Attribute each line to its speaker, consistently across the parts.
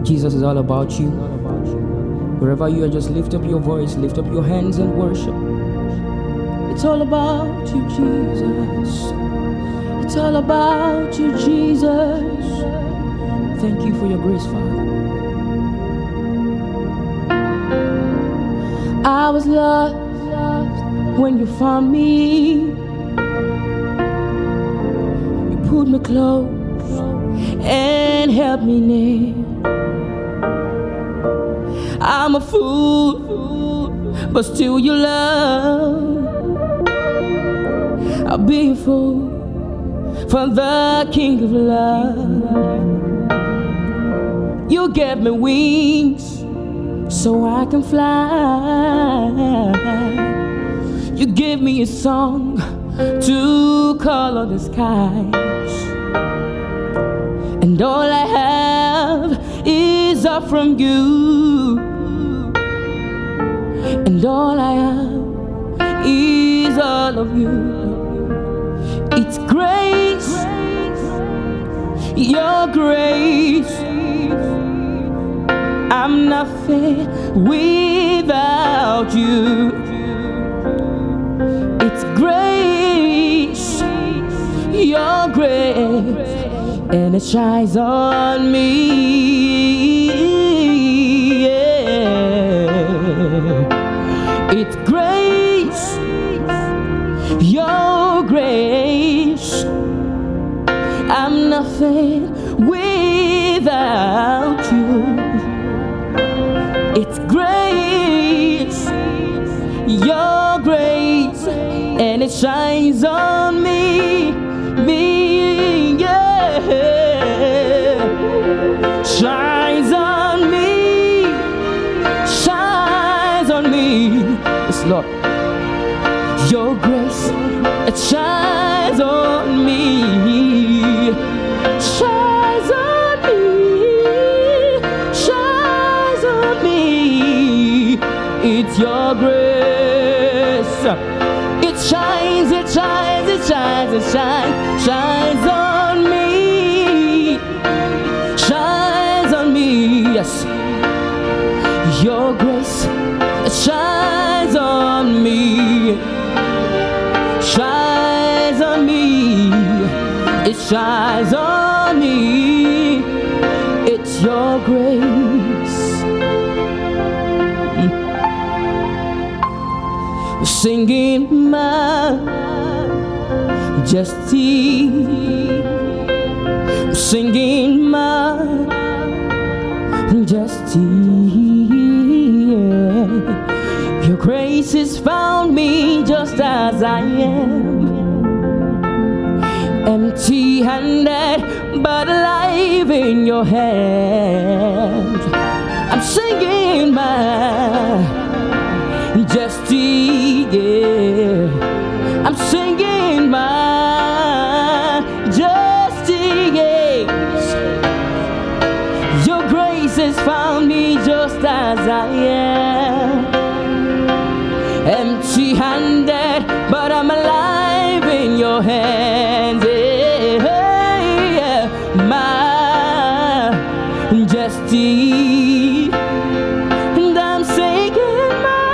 Speaker 1: Jesus is all about you. Wherever you are, just lift up your voice, lift up your hands and worship. It's all about you, Jesus. It's all about you, Jesus. Thank you for your grace, Father. I was lost when you found me. You pulled me close and held me near. I'm a fool, but still you love. I'll be a fool for the King of love. You gave me wings so I can fly. You gave me a song to color the skies. And all I have is up from you. And all I have is all of you. It's grace, your grace. I'm nothing without you. It's grace, your grace, and it shines on me. Yeah. It's grace, your grace. I'm nothing without you. It's grace, your grace, and it shines on me, yeah. Shines on me, shines on me. Yes, Lord. Your grace, it shines on me. Shines on me, shines on me. It's your grace. It shines, it shines, it shines, it shines, shines on me. Shines on me, yes. Your grace, it shines on me. Shines on me. It shines on me. It's your grace. Singing majesty, singing majesty. Yeah. Your grace has found me just as I am, empty-handed but alive in your hands. I'm singing majesty, yeah. I'm singing majesty, yes. Your grace has found me just as I am, empty-handed, but I'm alive in your hands, yeah. Majesty, and I'm singing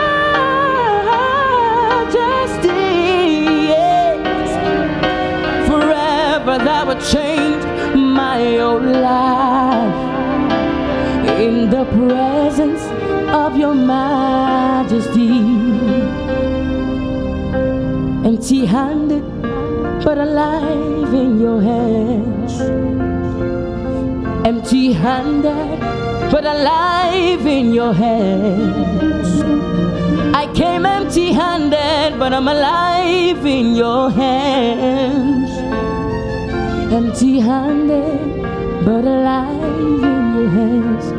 Speaker 1: majesty, yes. Forever that would change my whole life in the presence of your majesty. Empty-handed but alive in your hands, empty-handed but alive in your hands. I came empty-handed but I'm alive in your hands, empty-handed but alive in your hands.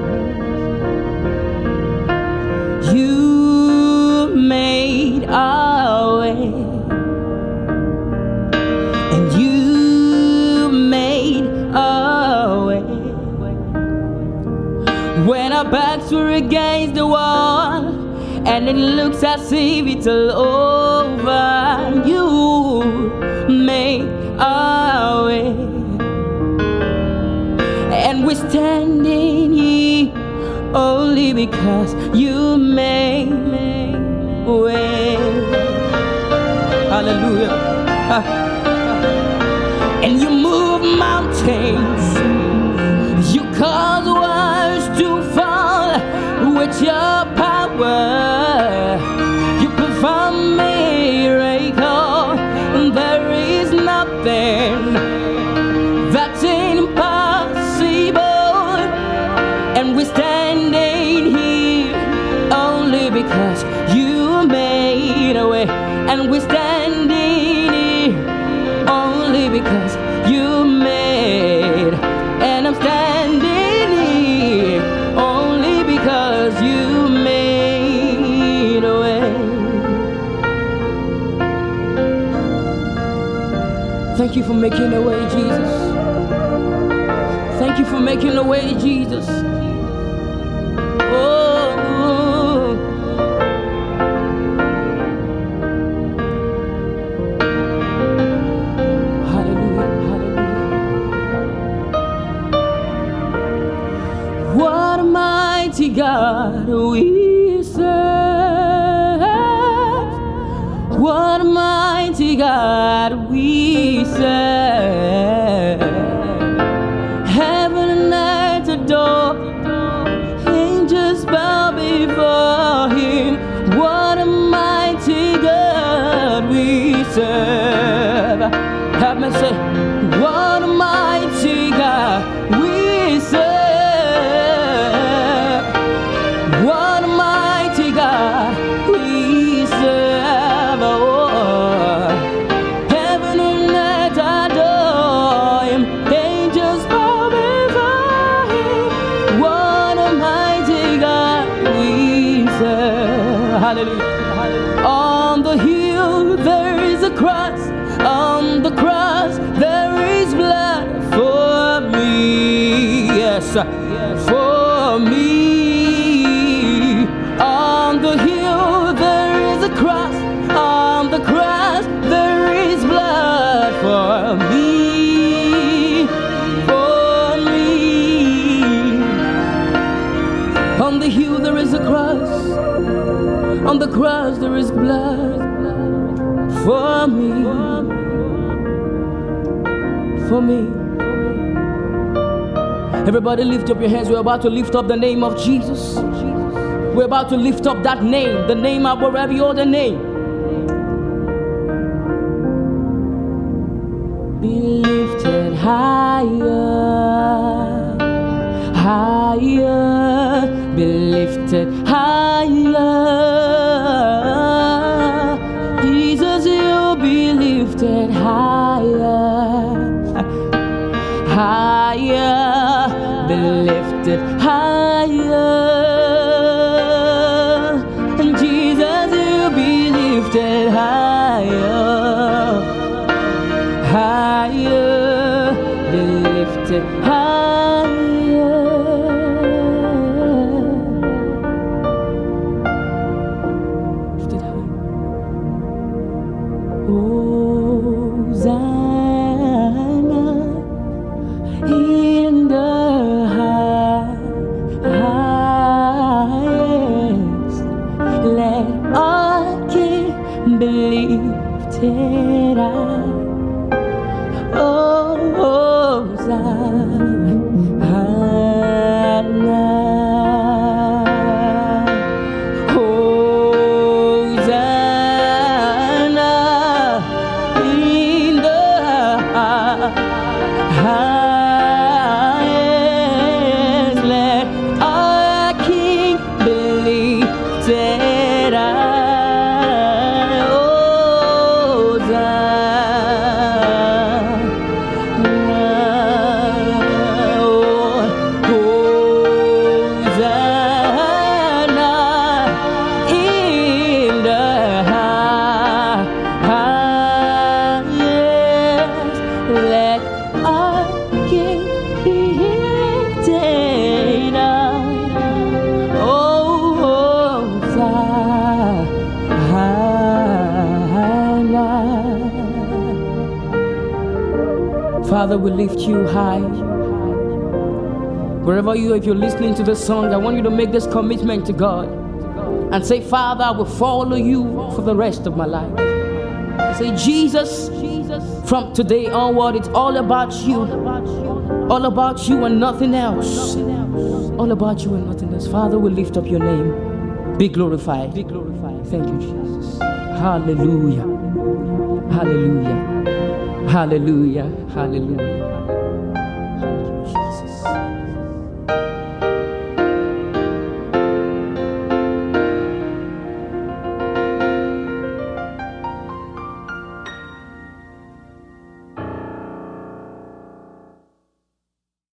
Speaker 1: You made a way, and you made a way when our backs were against the wall and it looks as if it's all over. You made a way, and we're standing here only because you made way. Hallelujah. And you move mountains, you cause walls to fall with your power. You perform miracles. There is nothing that's impossible, and we're standing here only because you made a way. And we're standing here only because you made. And I'm standing here only because you made a way. Thank you for making a way, Jesus. Thank you for making a way, Jesus. Oh, hallelujah, hallelujah. What a mighty God we serve. What a mighty God we serve. Heaven and earth adore, angels bow before him. What a mighty God we serve. Have me say, what a mighty God we serve. What a mighty God we serve. Oh, heaven and earth adore him, angels bow before him. What a mighty God we serve. Hallelujah. On the hill there is a cross. On the cross there is blood for me. Yes, for me. On the hill there is a cross. On the cross there is blood for me. For me. On the hill there is a cross. On the cross there is blood for me. For me. Everybody lift up your hands. We're about to lift up the name of Jesus. We're about to lift up that name, the name above every other name. Be lifted higher, higher, be lifted higher. Jesus, you'll be lifted higher, higher, be lifted higher. And Jesus, you'll be lifted higher, higher, be lifted higher. Lifted high. Hosanna in the highest. Let our King be lifted high. Oh, Hosanna, Hosanna in the highest. Let our King be lifted high. Hosanna in the highest. Let our King be lifted high. Oh, Hosanna. Father, we lift you high. Wherever you are, if you're listening to this song, I want you to make this commitment to God and say, Father, I will follow you for the rest of my life. Say, Jesus, from today onward, it's all about you. All about you and nothing else. All about you and nothing else. Father, we lift up your name. Be glorified. Be glorified. Thank you, Jesus. Hallelujah. Hallelujah. Hallelujah. Hallelujah.